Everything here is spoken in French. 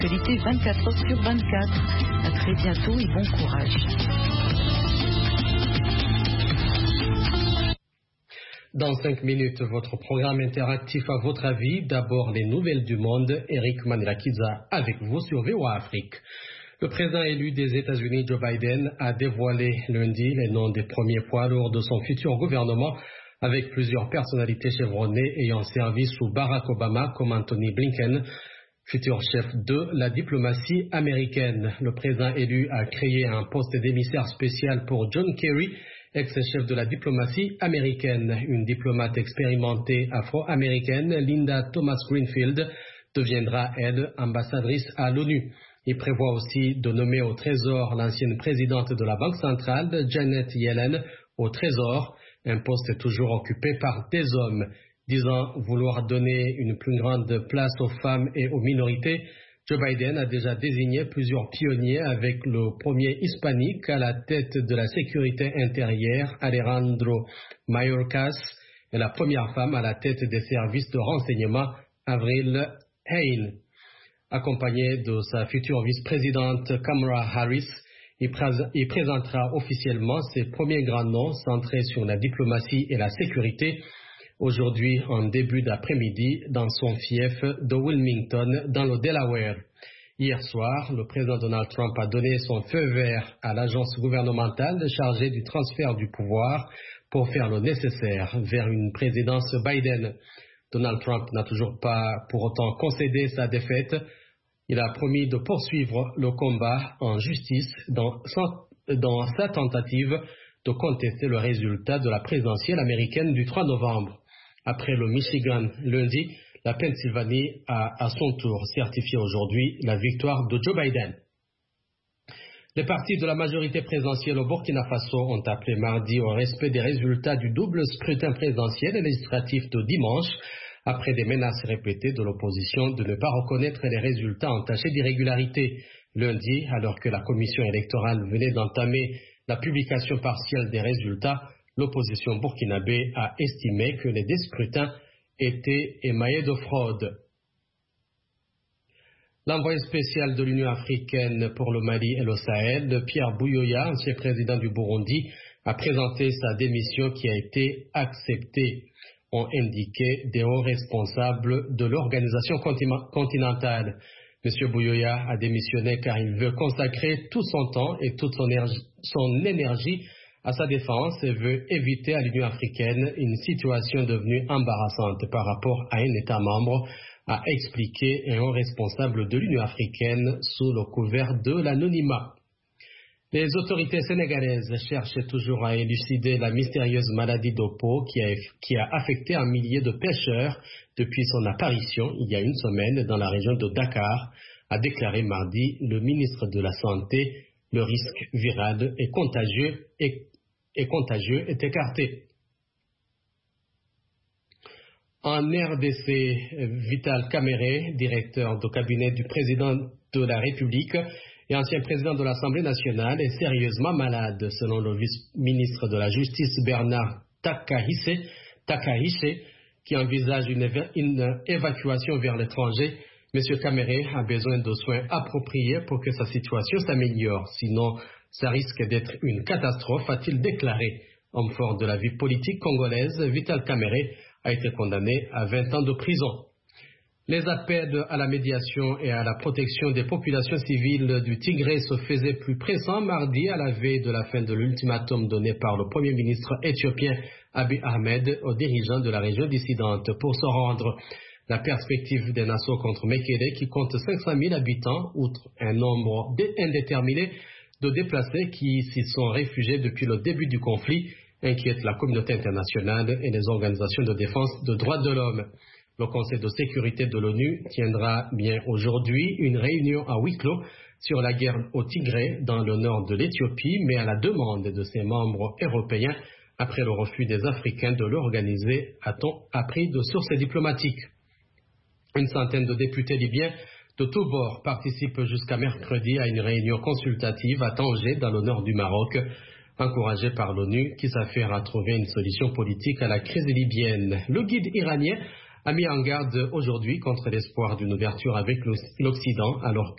Actualité 24 heures sur 24. À très bientôt et bon courage. Dans 5 minutes, votre programme interactif à votre avis. D'abord, les nouvelles du monde. Eric Manirakiza avec vous sur VOA Afrique. Le président élu des États-Unis, Joe Biden, a dévoilé lundi les noms des premiers poids lourds de son futur gouvernement avec plusieurs personnalités chevronnées ayant servi sous Barack Obama comme Anthony Blinken, futur chef de la diplomatie américaine. Le président élu a créé un poste d'émissaire spécial pour John Kerry, ex-chef de la diplomatie américaine. Une diplomate expérimentée afro-américaine, Linda Thomas-Greenfield, deviendra, elle, ambassadrice à l'ONU. Il prévoit aussi de nommer au Trésor l'ancienne présidente de la Banque centrale, Janet Yellen, au Trésor, un poste toujours occupé par des hommes. Disant vouloir donner une plus grande place aux femmes et aux minorités, Joe Biden a déjà désigné plusieurs pionniers avec le premier hispanique à la tête de la sécurité intérieure, Alejandro Mayorkas, et la première femme à la tête des services de renseignement, Avril Haine. Accompagné de sa future vice-présidente Kamala Harris, il présentera officiellement ses premiers grands noms centrés sur la diplomatie et la sécurité aujourd'hui en début d'après-midi dans son fief de Wilmington dans le Delaware. Hier soir, le président Donald Trump a donné son feu vert à l'agence gouvernementale chargée du transfert du pouvoir pour faire le nécessaire vers une présidence Biden. Donald Trump n'a toujours pas pour autant concédé sa défaite. Il a promis de poursuivre le combat en justice dans sa tentative de contester le résultat de la présidentielle américaine du 3 novembre. Après le Michigan lundi, la Pennsylvanie a à son tour certifié aujourd'hui la victoire de Joe Biden. Les partis de la majorité présidentielle au Burkina Faso ont appelé mardi au respect des résultats du double scrutin présidentiel et législatif de dimanche, après des menaces répétées de l'opposition de ne pas reconnaître les résultats entachés d'irrégularité. Lundi, alors que la commission électorale venait d'entamer la publication partielle des résultats, l'opposition burkinabé a estimé que les scrutins étaient émaillés de fraude. L'envoyé spécial de l'Union africaine pour le Mali et le Sahel, Pierre Buyoya, ancien président du Burundi, a présenté sa démission qui a été acceptée, ont indiqué des hauts responsables de l'organisation continentale. M. Buyoya a démissionné car il veut consacrer tout son temps et toute son énergie à sa défense et veut éviter à l'Union africaine une situation devenue embarrassante par rapport à un État membre, a expliqué un haut responsable de l'Union africaine sous le couvert de l'anonymat. Les autorités sénégalaises cherchent toujours à élucider la mystérieuse maladie de peau qui a affecté un millier de pêcheurs depuis son apparition il y a une semaine dans la région de Dakar, a déclaré mardi le ministre de la Santé. Le risque viral et contagieux est écarté. En RDC, Vital Kamerhe, directeur de cabinet du président de la République et ancien président de l'Assemblée nationale, est sérieusement malade, selon le vice-ministre de la Justice Bernard Takahise, qui envisage une évacuation vers l'étranger. M. Kamerhe a besoin de soins appropriés pour que sa situation s'améliore, sinon ça risque d'être une catastrophe, a-t-il déclaré. Homme fort de la vie politique congolaise, Vital Kamerhe a été condamné à 20 ans de prison. Les appels à la médiation et à la protection des populations civiles du Tigré se faisaient plus pressants mardi à la veille de la fin de l'ultimatum donné par le Premier ministre éthiopien Abiy Ahmed aux dirigeants de la région dissidente pour se rendre. La perspective d'un assaut contre Mekele, qui compte 500 000 habitants, outre un nombre indéterminé de déplacés qui s'y sont réfugiés depuis le début du conflit, inquiète la communauté internationale et les organisations de défense des droits de l'homme. Le Conseil de sécurité de l'ONU tiendra bien aujourd'hui une réunion à huis clos sur la guerre au Tigré dans le nord de l'Éthiopie, mais à la demande de ses membres européens après le refus des Africains de l'organiser, a-t-on appris de sources diplomatiques. Une centaine de députés libyens de tous bords participent jusqu'à mercredi à une réunion consultative à Tanger, dans le nord du Maroc, encouragée par l'ONU qui s'affaire à trouver une solution politique à la crise libyenne. Le guide iranien a mis en garde aujourd'hui contre l'espoir d'une ouverture avec l'Occident, alors